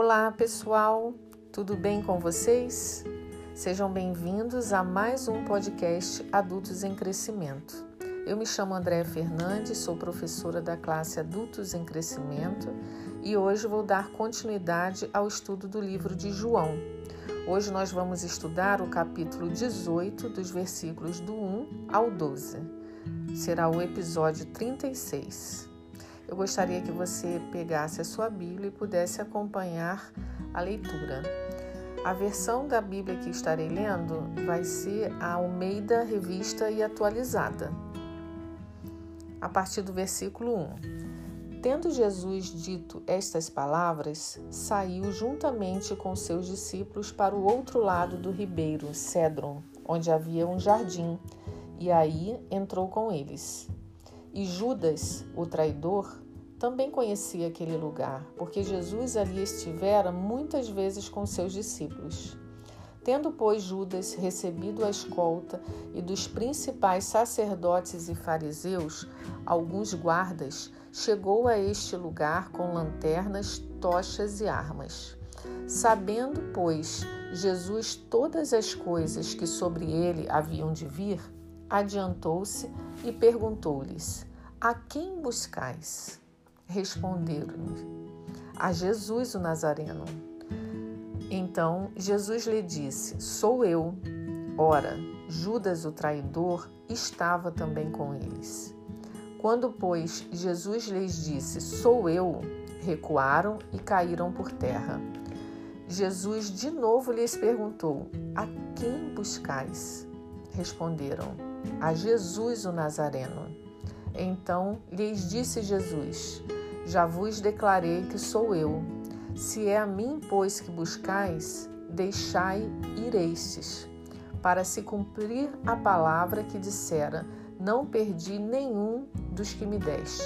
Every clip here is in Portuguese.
Olá pessoal, tudo bem com vocês? Sejam bem-vindos a mais um podcast Adultos em Crescimento. Eu me chamo Andréa Fernandes, sou professora da classe Adultos em Crescimento e hoje vou dar continuidade ao estudo do livro de João. Hoje nós vamos estudar o capítulo 18, dos versículos do 1 ao 12. Será o episódio 36. Eu gostaria que você pegasse a sua Bíblia e pudesse acompanhar a leitura. A versão da Bíblia que estarei lendo vai ser a Almeida Revista e Atualizada. A partir do versículo 1. Tendo Jesus dito estas palavras, saiu juntamente com seus discípulos para o outro lado do ribeiro Cédron, onde havia um jardim, e aí entrou com eles. E Judas, o traidor, também conhecia aquele lugar, porque Jesus ali estivera muitas vezes com seus discípulos. Tendo, pois, Judas recebido a escolta e dos principais sacerdotes e fariseus, alguns guardas, chegou a este lugar com lanternas, tochas e armas. Sabendo, pois, Jesus todas as coisas que sobre ele haviam de vir, adiantou-se e perguntou-lhes: A quem buscais? Responderam-lhe: A Jesus o Nazareno. Então Jesus lhe disse: Sou eu. Ora, Judas o traidor estava também com eles. Quando, pois, Jesus lhes disse: Sou eu, recuaram e caíram por terra. Jesus de novo lhes perguntou: A quem buscais? Responderam: A Jesus o Nazareno. Então lhes disse Jesus: Já vos declarei que sou eu. Se é a mim, pois, que buscais, deixai ir estes, para se cumprir a palavra que dissera: Não perdi nenhum dos que me deste.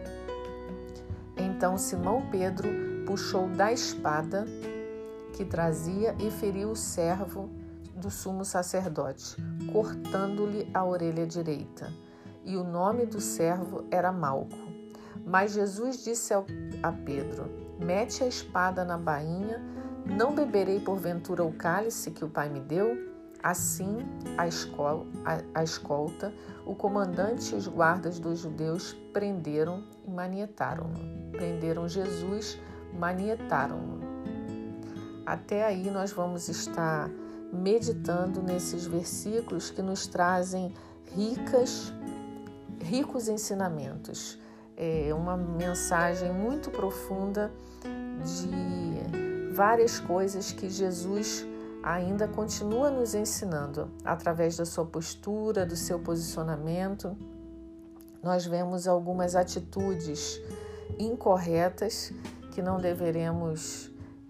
Então Simão Pedro puxou da espada que trazia e feriu o servo do sumo sacerdote, cortando-lhe a orelha direita. E o nome do servo era Malco. Mas Jesus disse a Pedro: Mete a espada na bainha, não beberei porventura o cálice que o Pai me deu? Assim, a escolta, o comandante e os guardas dos judeus prenderam e manietaram-no. Prenderam Jesus, manietaram-no. Até aí nós vamos estar meditando nesses versículos que nos trazem ricos ensinamentos. É uma mensagem muito profunda de várias coisas que Jesus ainda continua nos ensinando. Através da sua postura, do seu posicionamento, nós vemos algumas atitudes incorretas que não deveremos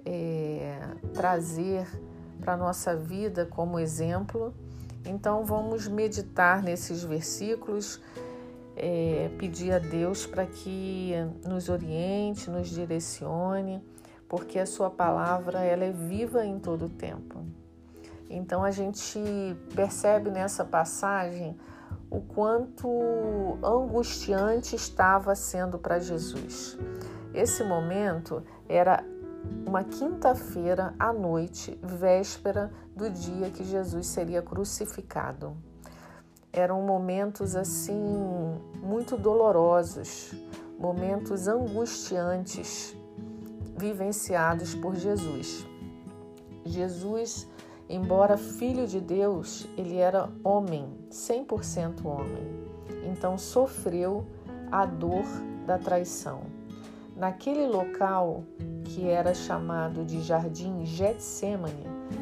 trazer para a nossa vida como exemplo. Então vamos meditar nesses versículos, pedir a Deus para que nos oriente, nos direcione, porque a sua palavra ela é viva em todo o tempo. Então a gente percebe nessa passagem o quanto angustiante estava sendo para Jesus. Esse momento era uma quinta-feira à noite, véspera do dia que Jesus seria crucificado. Eram momentos assim muito dolorosos, momentos angustiantes vivenciados por Jesus. Jesus, embora filho de Deus, ele era homem, 100% homem. Então sofreu a dor da traição. Naquele local que era chamado de Jardim Getsêmani,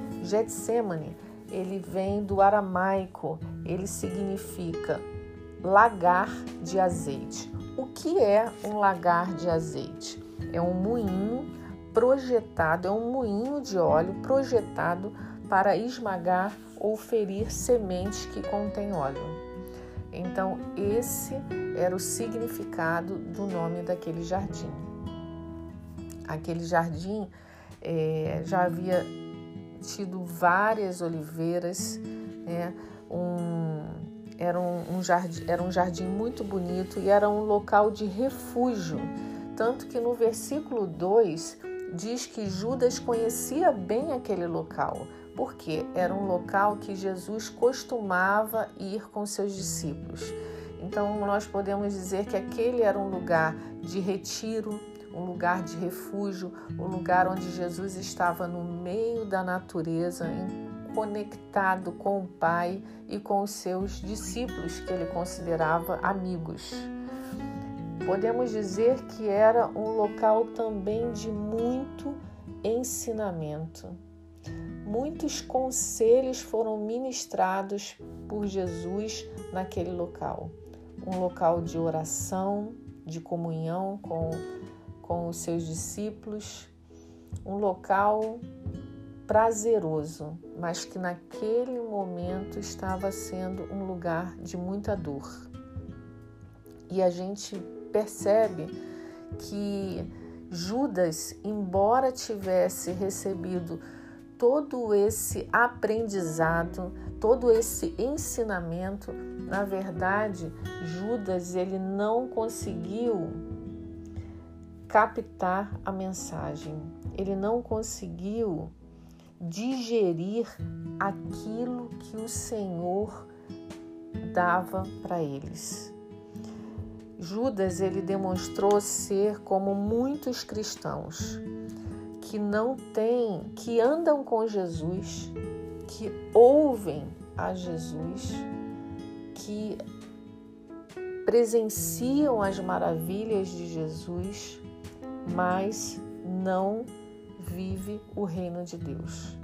ele vem do aramaico, ele significa lagar de azeite. O que é um lagar de azeite? É um moinho projetado, é um moinho de óleo projetado para esmagar ou ferir sementes que contêm óleo. Então, esse era o significado do nome daquele jardim. Aquele jardim já havia tido várias oliveiras, né? Era um jardim muito bonito e era um local de refúgio. Tanto que no versículo 2 diz que Judas conhecia bem aquele local, porque era um local que Jesus costumava ir com seus discípulos. Então, nós podemos dizer que aquele era um lugar de retiro, um lugar de refúgio, um lugar onde Jesus estava no meio da natureza, conectado com o Pai e com os seus discípulos, que ele considerava amigos. Podemos dizer que era um local também de muito ensinamento. Muitos conselhos foram ministrados por Jesus naquele local. Um local de oração, de comunhão com os seus discípulos. Um local prazeroso, mas que naquele momento estava sendo um lugar de muita dor. E a gente percebe que Judas, embora tivesse recebido todo esse aprendizado, todo esse ensinamento, na verdade, Judas ele não conseguiu captar a mensagem. Ele não conseguiu digerir aquilo que o Senhor dava para eles. Judas ele demonstrou ser como muitos cristãos que andam com Jesus, que ouvem a Jesus, que presenciam as maravilhas de Jesus, mas não vive o reino de Deus.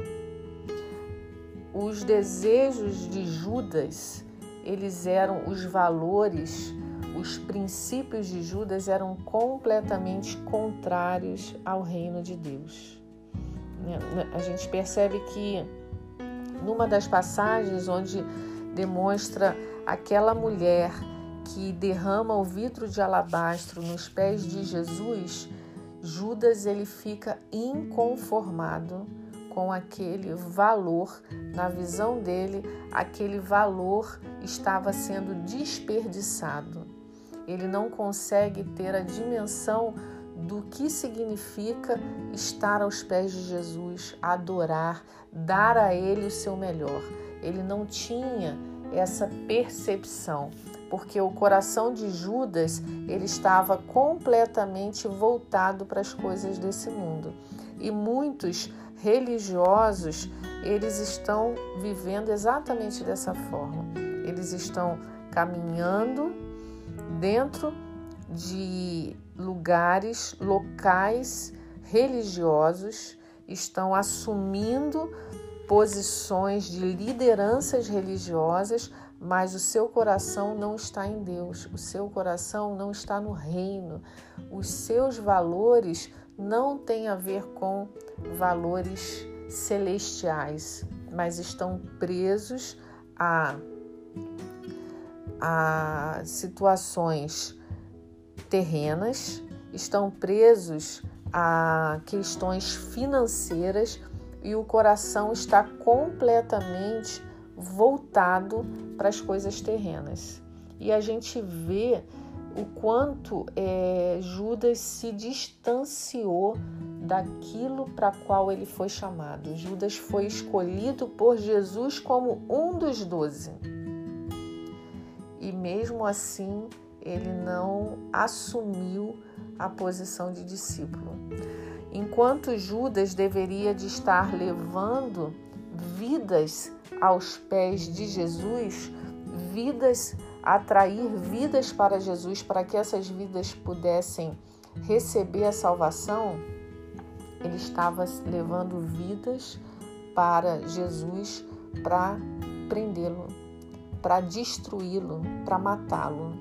Os desejos de Judas, eles eram os valores, os princípios de Judas eram completamente contrários ao reino de Deus. A gente percebe que numa das passagens onde demonstra aquela mulher que derrama o vidro de alabastro nos pés de Jesus, Judas ele fica inconformado com aquele valor. Na visão dele, aquele valor estava sendo desperdiçado. Ele não consegue ter a dimensão do que significa estar aos pés de Jesus, adorar, dar a ele o seu melhor. Ele não tinha essa percepção, porque o coração de Judas ele estava completamente voltado para as coisas desse mundo. E muitos religiosos, eles estão vivendo exatamente dessa forma. Eles estão caminhando dentro de lugares, locais religiosos, estão assumindo posições de lideranças religiosas, mas o seu coração não está em Deus, o seu coração não está no reino, os seus valores não têm a ver com valores celestiais, mas estão presos a situações terrenas, estão presos a questões financeiras e o coração está completamente voltado para as coisas terrenas. E a gente vê o quanto Judas se distanciou daquilo para qual ele foi chamado. Judas foi escolhido por Jesus como um dos 12. E mesmo assim, ele não assumiu a posição de discípulo. Enquanto Judas deveria de estar levando vidas aos pés de Jesus, atrair vidas para Jesus, para que essas vidas pudessem receber a salvação, ele estava levando vidas para Jesus para prendê-lo, para destruí-lo, para matá-lo.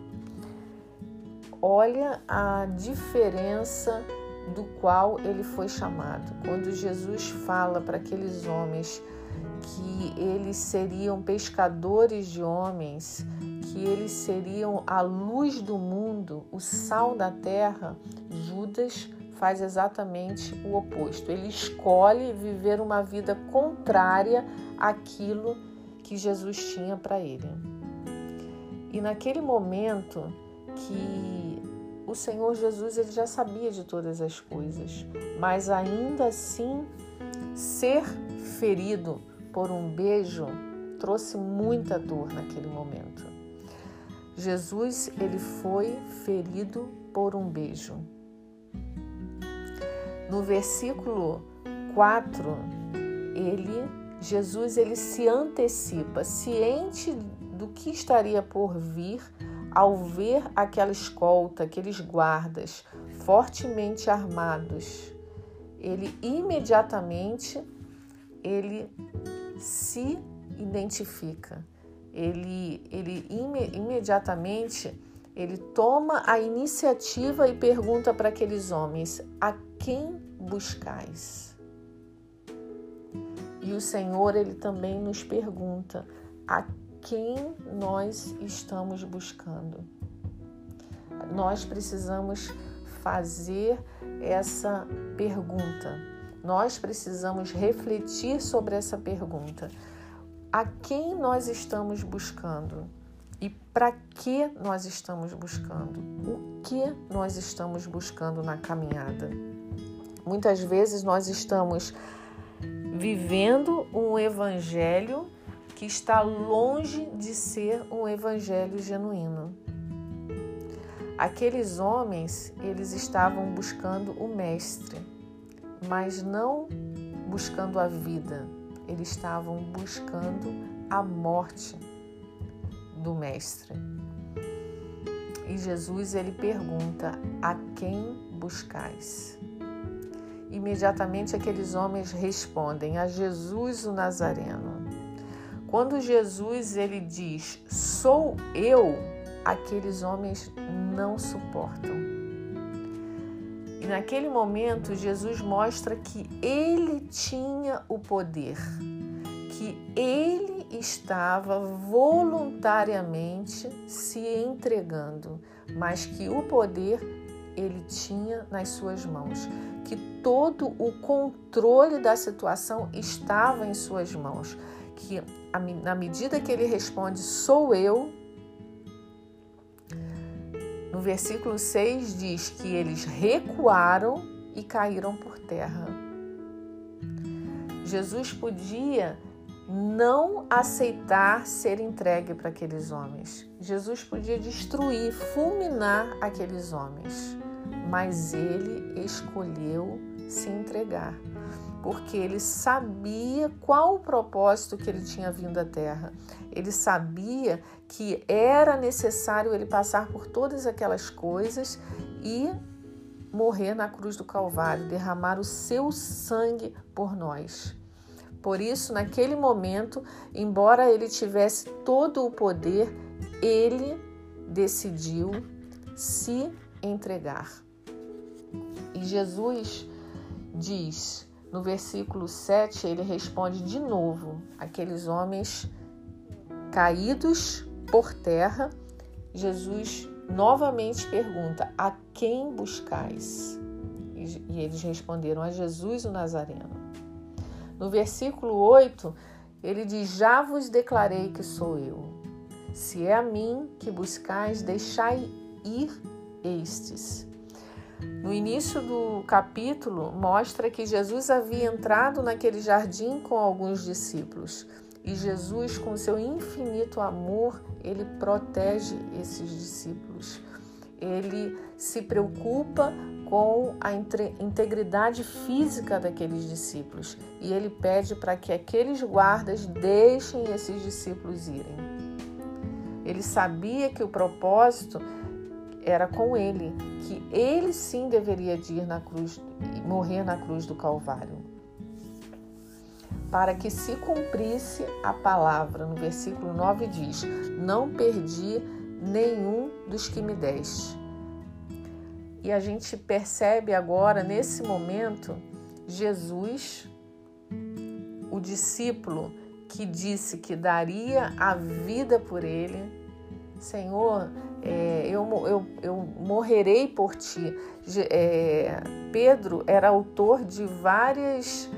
Olha a diferença do qual ele foi chamado. Quando Jesus fala para aqueles homens que eles seriam pescadores de homens, que eles seriam a luz do mundo, o sal da terra, Judas faz exatamente o oposto. Ele escolhe viver uma vida contrária àquilo que Jesus tinha para ele. E naquele momento que o Senhor Jesus ele já sabia de todas as coisas, mas ainda assim ser ferido por um beijo trouxe muita dor naquele momento. Jesus ele foi ferido por um beijo. No versículo 4, Jesus se antecipa, ciente do que estaria por vir, ao ver aquela escolta, aqueles guardas fortemente armados. Ele imediatamente se identifica. Imediatamente toma a iniciativa e pergunta para aqueles homens: a quem buscais? E o Senhor ele também nos pergunta: a quem nós estamos buscando? Nós precisamos fazer essa pergunta. Nós precisamos refletir sobre essa pergunta. A quem nós estamos buscando? E para que nós estamos buscando? O que nós estamos buscando na caminhada? Muitas vezes nós estamos vivendo um evangelho que está longe de ser um evangelho genuíno. Aqueles homens, eles estavam buscando o mestre, mas não buscando a vida. Eles estavam buscando a morte do mestre. E Jesus, ele pergunta: a quem buscais? Imediatamente aqueles homens respondem: a Jesus o Nazareno. Quando Jesus ele diz: sou eu, aqueles homens não suportam. E naquele momento Jesus mostra que ele tinha o poder, que ele estava voluntariamente se entregando, mas que o poder ele tinha nas suas mãos, que todo o controle da situação estava em suas mãos, que na medida que ele responde, sou eu, no versículo 6 diz que eles recuaram e caíram por terra. Jesus podia não aceitar ser entregue para aqueles homens. Jesus podia destruir, fulminar aqueles homens, mas ele escolheu se entregar, porque ele sabia qual o propósito que ele tinha vindo à Terra. Ele sabia que era necessário ele passar por todas aquelas coisas e morrer na cruz do Calvário, derramar o seu sangue por nós. Por isso, naquele momento, embora ele tivesse todo o poder, ele decidiu se entregar. E Jesus diz, no versículo 7, ele responde de novo aqueles homens caídos por terra. Jesus novamente pergunta: a quem buscais? E eles responderam: a Jesus o Nazareno. No versículo 8, ele diz: já vos declarei que sou eu. Se é a mim que buscais, deixai ir estes. No início do capítulo, mostra que Jesus havia entrado naquele jardim com alguns discípulos. E Jesus, com seu infinito amor, ele protege esses discípulos. Ele se preocupa com a integridade física daqueles discípulos. E ele pede para que aqueles guardas deixem esses discípulos irem. Ele sabia que o propósito era com ele, que ele sim deveria de ir na cruz e morrer na cruz do Calvário, para que se cumprisse a palavra. No versículo 9 diz: não perdi nenhum dos que me deste. E a gente percebe agora, nesse momento, Jesus, o discípulo que disse que daria a vida por ele: Senhor, eu morrerei por ti. Pedro era autor de várias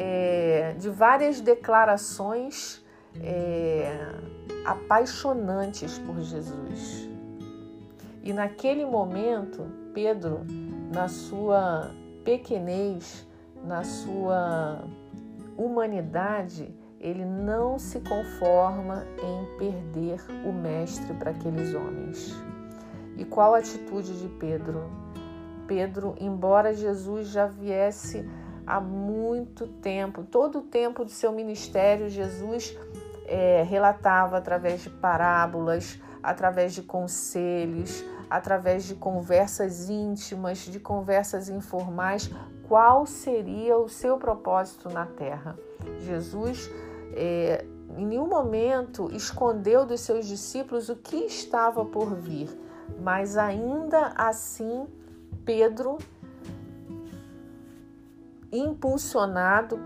declarações apaixonantes por Jesus. E naquele momento, Pedro, na sua pequenez, na sua humanidade, ele não se conforma em perder o mestre para aqueles homens. E qual a atitude de Pedro? Pedro, embora Jesus já viesse há muito tempo, todo o tempo do seu ministério, Jesus relatava através de parábolas, através de conselhos, através de conversas íntimas, de conversas informais, qual seria o seu propósito na terra. Jesus, em nenhum momento, escondeu dos seus discípulos o que estava por vir, mas ainda assim, Pedro, impulsionado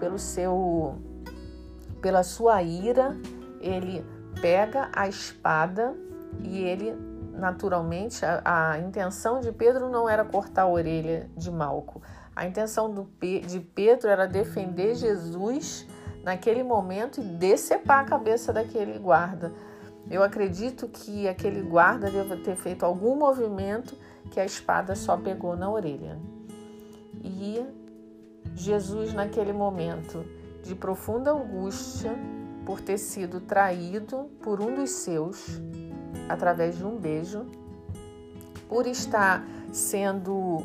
pela sua ira, ele pega a espada e ele, naturalmente, a intenção de Pedro não era cortar a orelha de Malco. A intenção de Pedro era defender Jesus naquele momento e decepar a cabeça daquele guarda. Eu acredito que aquele guarda deve ter feito algum movimento que a espada só pegou na orelha. E Jesus, naquele momento de profunda angústia por ter sido traído por um dos seus, através de um beijo, por estar sendo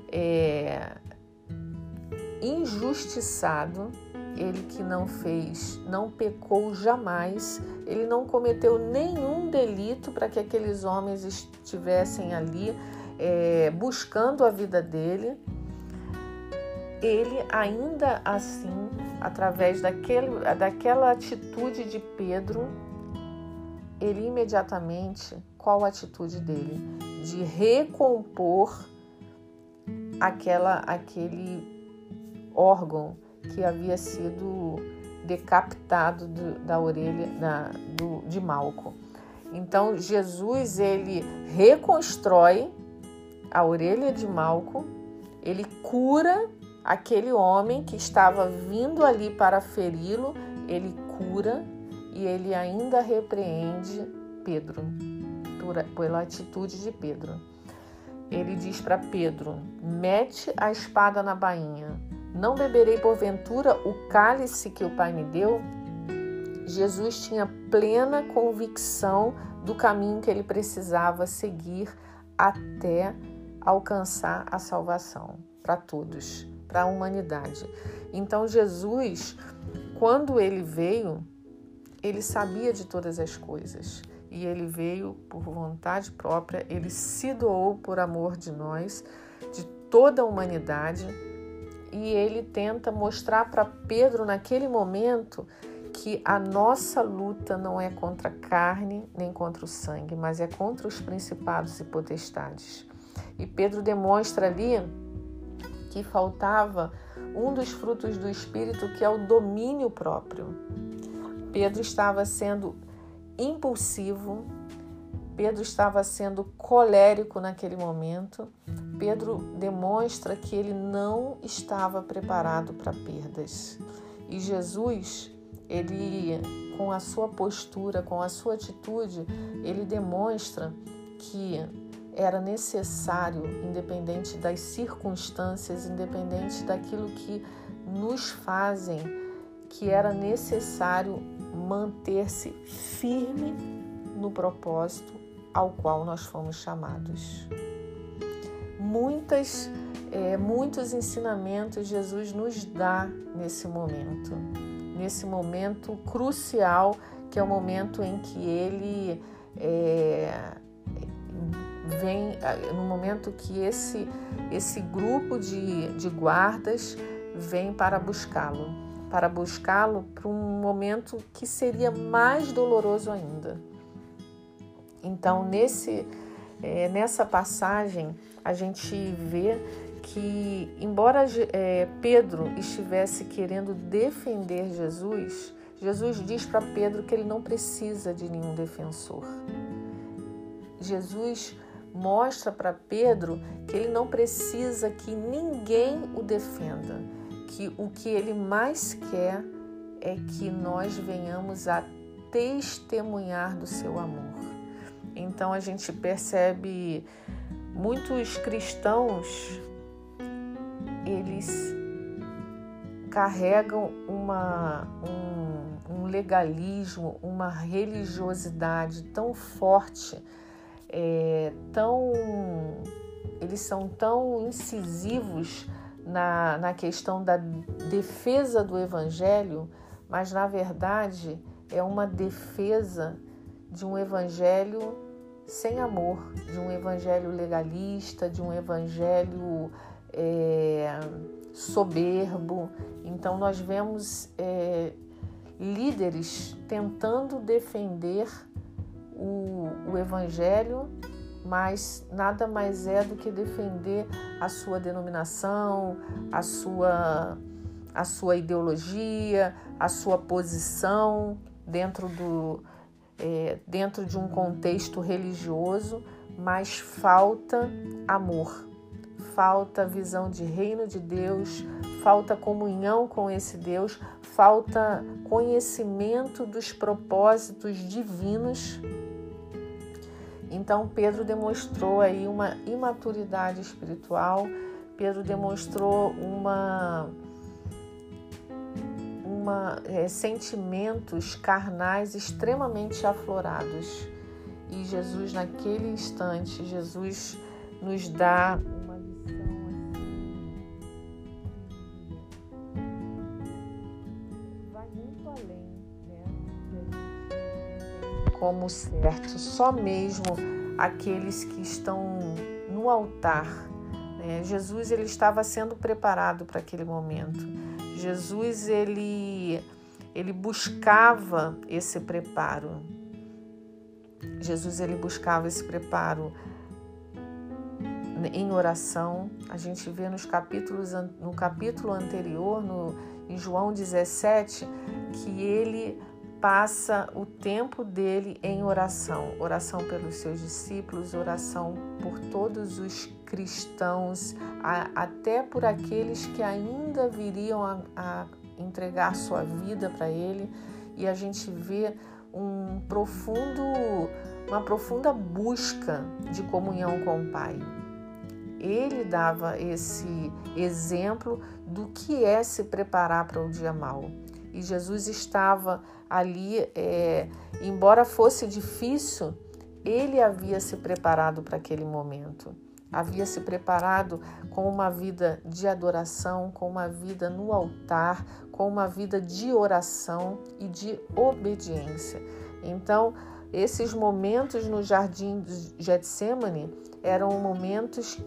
injustiçado, ele que não pecou jamais, ele não cometeu nenhum delito para que aqueles homens estivessem ali buscando a vida dele. Ele ainda assim, através daquela atitude de Pedro, ele imediatamente, qual a atitude dele? De recompor aquele órgão que havia sido decapitado da orelha de Malco. Então, Jesus, ele reconstrói a orelha de Malco, ele cura aquele homem que estava vindo ali para feri-lo, ele cura e ele ainda repreende Pedro, pela atitude de Pedro. Ele diz para Pedro: mete a espada na bainha. Não beberei porventura o cálice que o Pai me deu? Jesus tinha plena convicção do caminho que ele precisava seguir até alcançar a salvação para todos, para a humanidade. Então Jesus, quando ele veio, ele sabia de todas as coisas. E ele veio por vontade própria, ele se doou por amor de nós, de toda a humanidade. E ele tenta mostrar para Pedro naquele momento que a nossa luta não é contra a carne nem contra o sangue, mas é contra os principados e potestades. E Pedro demonstra ali que faltava um dos frutos do Espírito, que é o domínio próprio. Pedro estava sendo impulsivo, Pedro estava sendo colérico naquele momento. Pedro demonstra que ele não estava preparado para perdas. E Jesus, ele, com a sua postura, com a sua atitude, ele demonstra que era necessário, independente das circunstâncias, independente daquilo que nos fazem, que era necessário manter-se firme no propósito ao qual nós fomos chamados. Muitos ensinamentos Jesus nos dá nesse momento crucial, que é o momento em que ele vem, no momento que esse grupo de guardas vem para buscá-lo para um momento que seria mais doloroso ainda. Então, nessa passagem, a gente vê que, embora Pedro estivesse querendo defender Jesus, Jesus diz para Pedro que ele não precisa de nenhum defensor. Jesus mostra para Pedro que ele não precisa que ninguém o defenda, que o que ele mais quer é que nós venhamos a testemunhar do seu amor. Então a gente percebe muitos cristãos, eles carregam um legalismo, uma religiosidade tão forte, eles são tão incisivos na questão da defesa do Evangelho, mas na verdade é uma defesa de um Evangelho sem amor, de um Evangelho legalista, de um Evangelho soberbo. Então nós vemos líderes tentando defender o Evangelho, mas nada mais é do que defender a sua denominação, a sua ideologia, a sua posição dentro de um contexto religioso, mas falta amor, falta visão de reino de Deus, falta comunhão com esse Deus, falta conhecimento dos propósitos divinos. Então Pedro demonstrou aí uma imaturidade espiritual, Pedro demonstrou sentimentos carnais extremamente aflorados. E Jesus, naquele instante, Jesus nos dá uma lição assim, vai muito além, como certo, só mesmo aqueles que estão no altar, né? Jesus, ele estava sendo preparado para aquele momento. Jesus, ele buscava esse preparo. Jesus, ele buscava esse preparo em oração. A gente vê no capítulo anterior, em João 17, que ele passa o tempo dele em oração. Oração pelos seus discípulos, oração por todos os cristãos, até por aqueles que ainda viriam a entregar sua vida para ele. E a gente vê uma profunda busca de comunhão com o Pai. Ele dava esse exemplo do que é se preparar para o dia mau. E Jesus estava ali, embora fosse difícil, ele havia se preparado para aquele momento. Havia se preparado com uma vida de adoração, com uma vida no altar, com uma vida de oração e de obediência. Então, esses momentos no jardim de Getsêmani eram momentos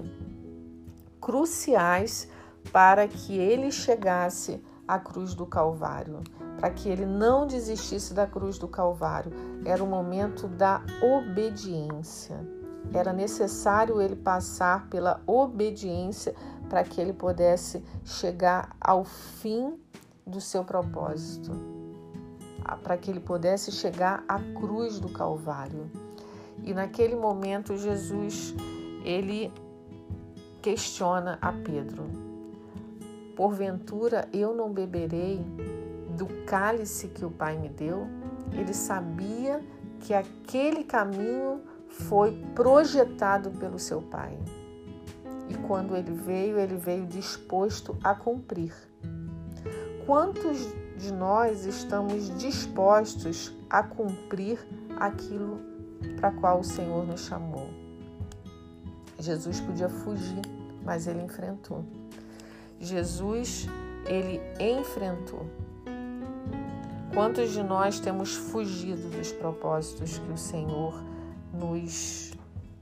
cruciais para que ele chegasse à cruz do Calvário, para que ele não desistisse da cruz do Calvário. Era o momento da obediência. Era necessário ele passar pela obediência para que ele pudesse chegar ao fim do seu propósito, para que ele pudesse chegar à cruz do Calvário. E naquele momento Jesus, ele questiona a Pedro: porventura eu não beberei do cálice que o Pai me deu? Ele sabia que aquele caminho foi projetado pelo seu Pai. E quando ele veio disposto a cumprir. Quantos de nós estamos dispostos a cumprir aquilo para qual o Senhor nos chamou? Jesus podia fugir, mas ele enfrentou. Jesus, ele enfrentou. Quantos de nós temos fugido dos propósitos que o Senhor nos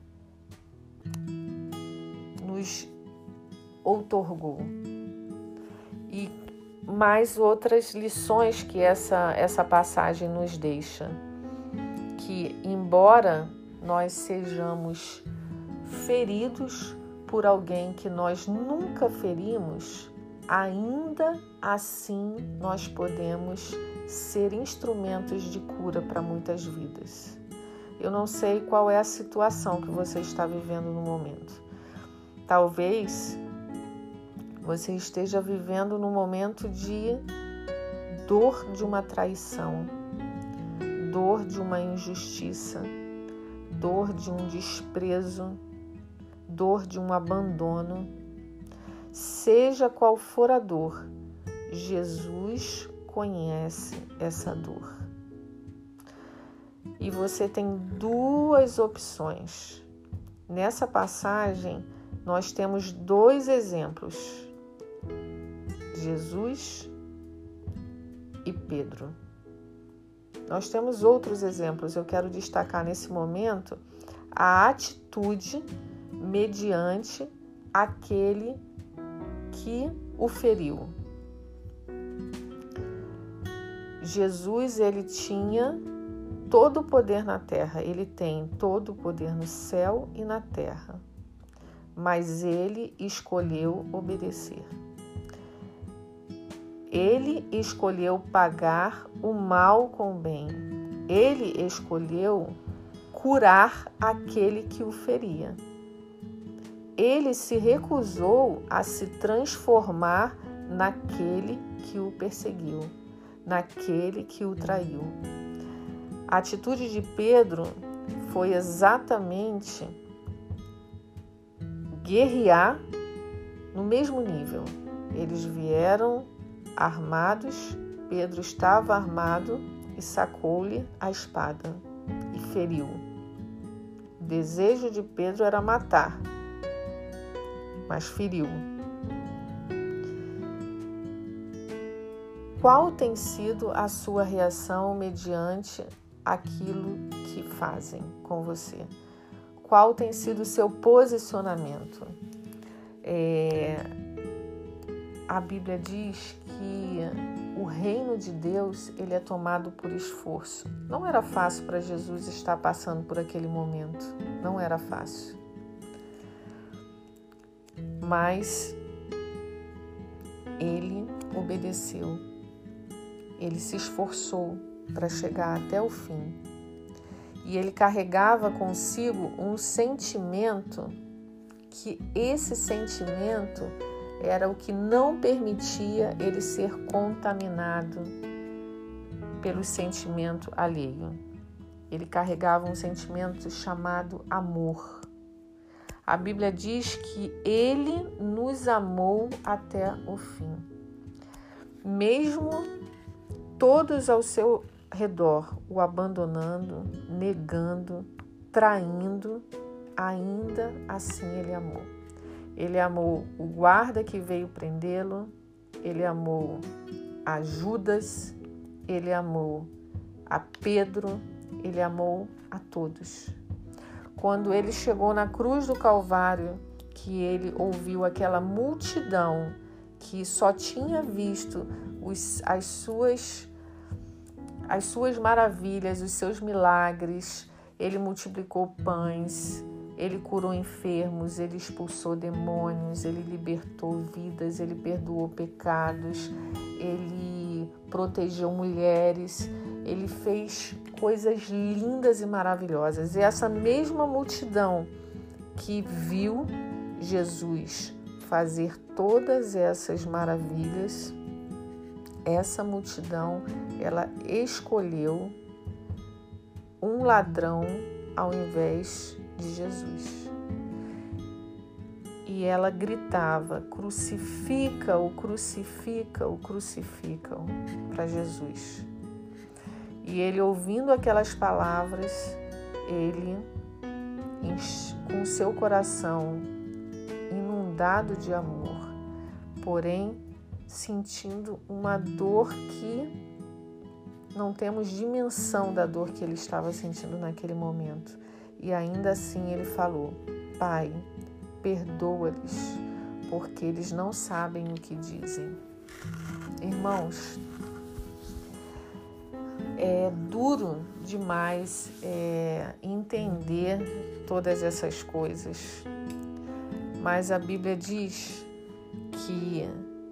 outorgou? E mais outras lições que essa passagem nos deixa, que embora nós sejamos feridos por alguém que nós nunca ferimos, ainda assim nós podemos ser instrumentos de cura para muitas vidas. Eu não sei qual é a situação que você está vivendo no momento. Talvez você esteja vivendo num momento de dor de uma traição, dor de uma injustiça, dor de um desprezo, dor de um abandono. Seja qual for a dor, Jesus conhece essa dor. E você tem duas opções. Nessa passagem, nós temos dois exemplos: Jesus e Pedro. Nós temos outros exemplos. Eu quero destacar nesse momento a atitude mediante aquele que o feriu. Jesus, ele tinha todo o poder na terra, ele tem todo o poder no céu e na terra, mas ele escolheu obedecer. Ele escolheu pagar o mal com o bem. Ele escolheu curar aquele que o feria. Ele se recusou a se transformar naquele que o perseguiu, naquele que o traiu. A atitude de Pedro foi exatamente guerrear no mesmo nível. Eles vieram armados, Pedro estava armado e sacou-lhe a espada e feriu. O desejo de Pedro era matar, mas feriu. Qual tem sido a sua reação mediante aquilo que fazem com você? Qual tem sido o seu posicionamento? A Bíblia diz que o reino de Deus, ele é tomado por esforço. Não era fácil para Jesus estar passando por aquele momento. Não era fácil. Mas ele obedeceu. Ele se esforçou para chegar até o fim. E ele carregava consigo um sentimento que esse sentimento era o que não permitia ele ser contaminado pelo sentimento alheio. Ele carregava um sentimento chamado amor. A Bíblia diz que ele nos amou até o fim. Mesmo todos ao seu redor o abandonando, negando, traindo, ainda assim ele amou. Ele amou o guarda que veio prendê-lo, ele amou a Judas, ele amou a Pedro, ele amou a todos. Quando ele chegou na cruz do Calvário, que ele ouviu aquela multidão que só tinha visto as suas maravilhas, os seus milagres, ele multiplicou pães, ele curou enfermos, ele expulsou demônios, ele libertou vidas, ele perdoou pecados, ele protegeu mulheres, ele fez coisas lindas e maravilhosas. E essa mesma multidão que viu Jesus fazer todas essas maravilhas, essa multidão, ela escolheu um ladrão ao invés de Jesus. E ela gritava: crucifica-o, crucifica-o, crucifica-o, para Jesus. E ele, ouvindo aquelas palavras, ele, com seu coração inundado de amor, porém sentindo uma dor que não temos dimensão da dor que ele estava sentindo naquele momento. E ainda assim ele falou: Pai, perdoa-lhes, porque eles não sabem o que dizem. Irmãos, é duro demais entender todas essas coisas, mas a Bíblia diz que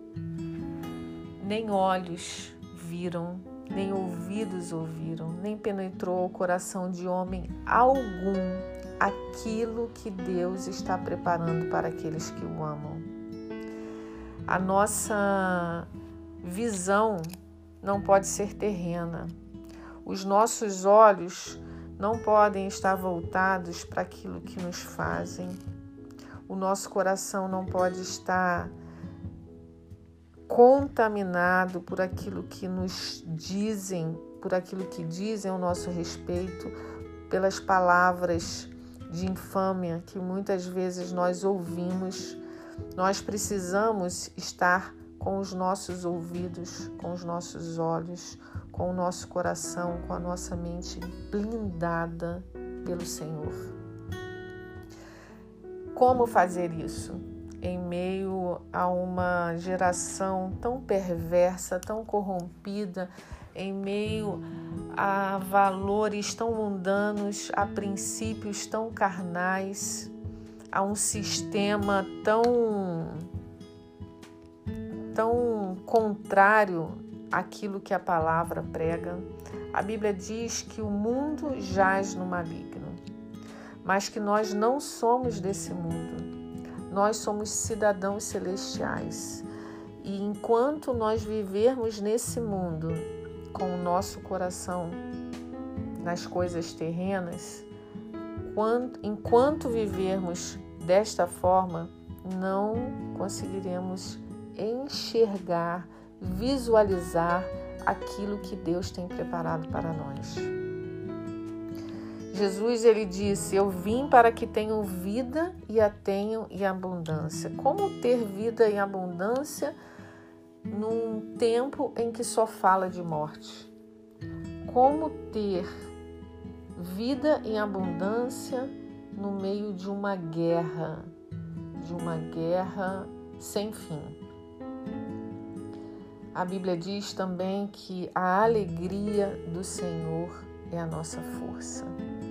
nem olhos viram, nem ouvidos ouviram, nem penetrou o coração de homem algum aquilo que Deus está preparando para aqueles que o amam. A nossa visão não pode ser terrena. Os nossos olhos não podem estar voltados para aquilo que nos fazem. O nosso coração não pode estar contaminado por aquilo que nos dizem, por aquilo que dizem ao nosso respeito, pelas palavras de infâmia que muitas vezes nós ouvimos. Nós precisamos estar com os nossos ouvidos, com os nossos olhos, com o nosso coração, com a nossa mente blindada pelo Senhor. Como fazer isso? Em meio a uma geração tão perversa, tão corrompida, em meio a valores tão mundanos, a princípios tão carnais, a um sistema tão contrário àquilo que a palavra prega. A Bíblia diz que o mundo jaz no maligno, mas que nós não somos desse mundo. Nós somos cidadãos celestiais. E enquanto nós vivermos nesse mundo com o nosso coração nas coisas terrenas, enquanto vivermos desta forma, não conseguiremos enxergar, visualizar aquilo que Deus tem preparado para nós. Jesus, ele disse: eu vim para que tenham vida e a tenham em abundância. Como ter vida em abundância num tempo em que só fala de morte? Como ter vida em abundância no meio de uma guerra sem fim? A Bíblia diz também que a alegria do Senhor é a nossa força.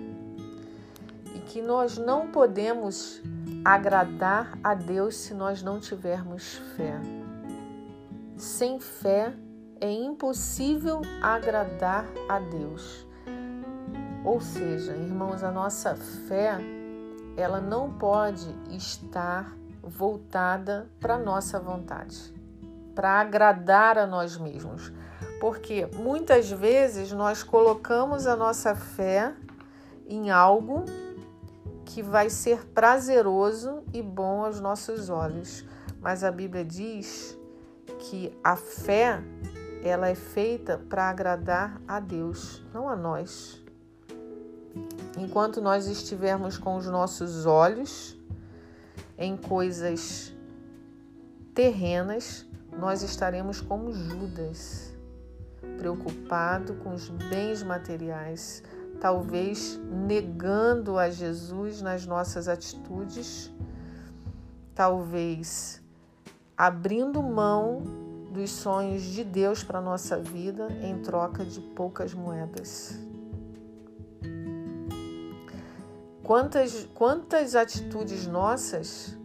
E que nós não podemos agradar a Deus se nós não tivermos fé. Sem fé é impossível agradar a Deus. Ou seja, irmãos, a nossa fé, ela não pode estar voltada para a nossa vontade, para agradar a nós mesmos. Porque muitas vezes nós colocamos a nossa fé em algo que vai ser prazeroso e bom aos nossos olhos. Mas a Bíblia diz que a fé, ela é feita para agradar a Deus, não a nós. Enquanto nós estivermos com os nossos olhos em coisas terrenas, nós estaremos como Judas, preocupado com os bens materiais, talvez negando a Jesus nas nossas atitudes, talvez abrindo mão dos sonhos de Deus para a nossa vida em troca de poucas moedas. Quantas atitudes nossas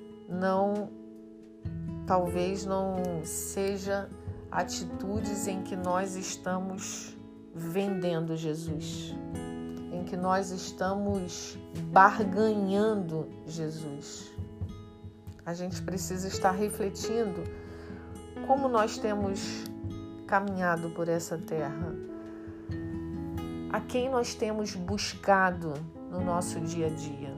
talvez não seja atitudes em que nós estamos vendendo Jesus, em que nós estamos barganhando Jesus. A gente precisa estar refletindo como nós temos caminhado por essa terra, a quem nós temos buscado no nosso dia a dia,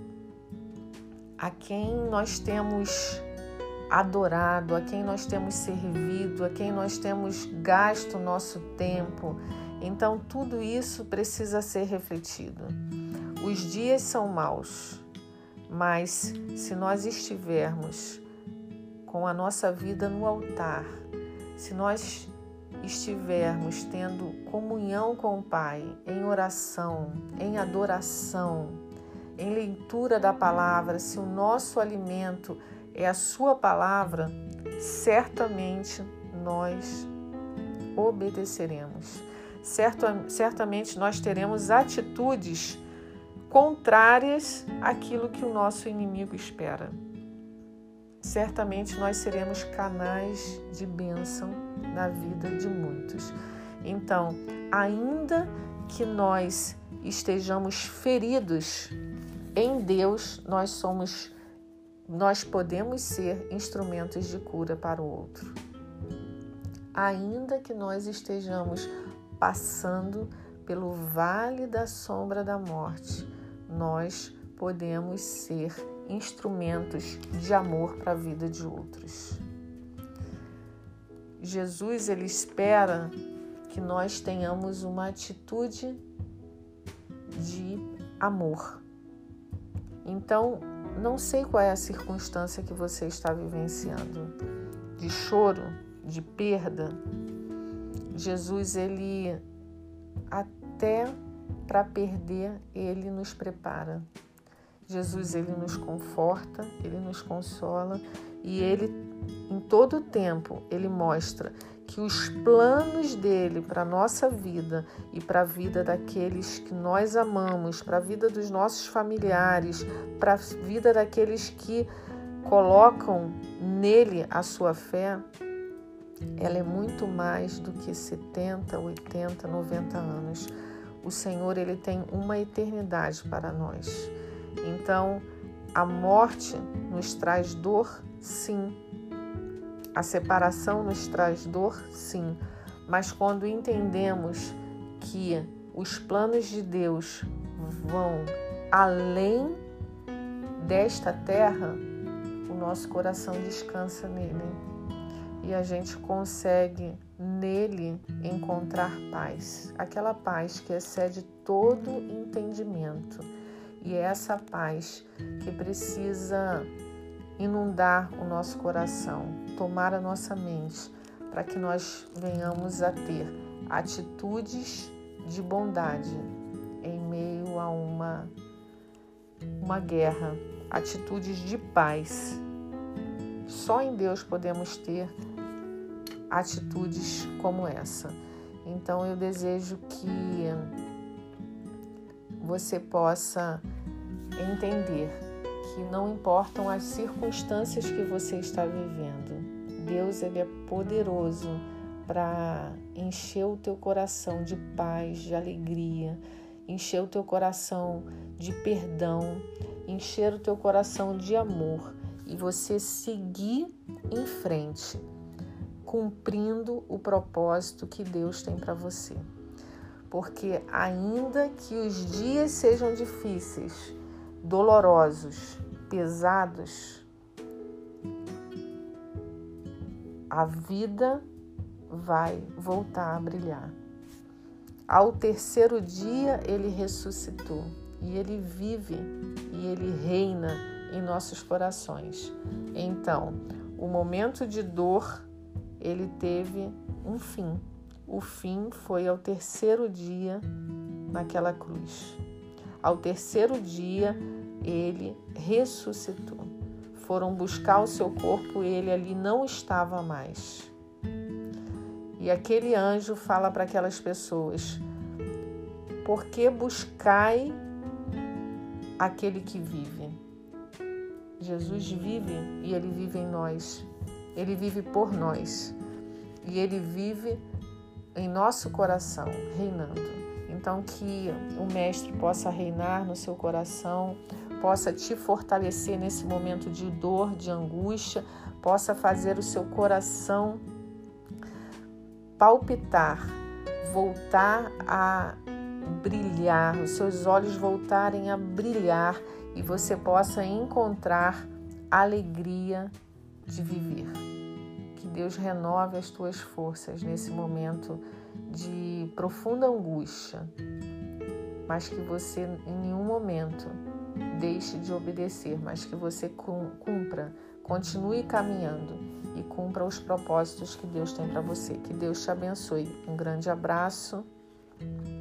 a quem nós temos adorado, a quem nós temos servido, a quem nós temos gasto o nosso tempo. Então, tudo isso precisa ser refletido. Os dias são maus, mas se nós estivermos com a nossa vida no altar, se nós estivermos tendo comunhão com o Pai, em oração, em adoração, em leitura da palavra, se o nosso alimento é a sua palavra, certamente nós obedeceremos. Certamente nós teremos atitudes contrárias àquilo que o nosso inimigo espera. Certamente nós seremos canais de bênção na vida de muitos. Então, ainda que nós estejamos feridos em Deus, nós podemos ser instrumentos de cura para o outro. Ainda que nós estejamos passando pelo vale da sombra da morte, nós podemos ser instrumentos de amor para a vida de outros. Jesus, ele espera que nós tenhamos uma atitude de amor. Então, não sei qual é a circunstância que você está vivenciando, de choro, de perda. Jesus, ele até para perder, ele nos prepara. Jesus, ele nos conforta, ele nos consola e ele, em todo o tempo, ele mostra que os planos dele para a nossa vida e para a vida daqueles que nós amamos, para a vida dos nossos familiares, para a vida daqueles que colocam nele a sua fé, ela é muito mais do que 70, 80, 90 anos. O Senhor, ele tem uma eternidade para nós. Então, a morte nos traz dor, sim. A separação nos traz dor, sim. Mas quando entendemos que os planos de Deus vão além desta terra, o nosso coração descansa nele. E a gente consegue nele encontrar paz. Aquela paz que excede todo entendimento. E é essa paz que precisa inundar o nosso coração, tomar a nossa mente, para que nós venhamos a ter atitudes de bondade em meio a uma guerra, atitudes de paz. Só em Deus podemos ter atitudes como essa. Então eu desejo que você possa entender que não importam as circunstâncias que você está vivendo. Deus, ele é poderoso para encher o teu coração de paz, de alegria, encher o teu coração de perdão, encher o teu coração de amor e você seguir em frente, cumprindo o propósito que Deus tem para você. Porque ainda que os dias sejam difíceis, dolorosos, pesados, a vida vai voltar a brilhar. Ao terceiro dia, ele ressuscitou e ele vive e ele reina em nossos corações. Então, o momento de dor, ele teve um fim. O fim foi ao terceiro dia naquela cruz. Ao terceiro dia, ele ressuscitou. Foram buscar o seu corpo e ele ali não estava mais. E aquele anjo fala para aquelas pessoas: por que buscai aquele que vive? Jesus vive e ele vive em nós. Ele vive por nós. E ele vive em nosso coração, reinando. Então, que o Mestre possa reinar no seu coração, possa te fortalecer nesse momento de dor, de angústia, possa fazer o seu coração palpitar, voltar a brilhar, os seus olhos voltarem a brilhar e você possa encontrar alegria de viver. Que Deus renove as tuas forças nesse momento de profunda angústia, mas que você em nenhum momento deixe de obedecer, mas que você cumpra, continue caminhando e cumpra os propósitos que Deus tem para você. Que Deus te abençoe. Um grande abraço.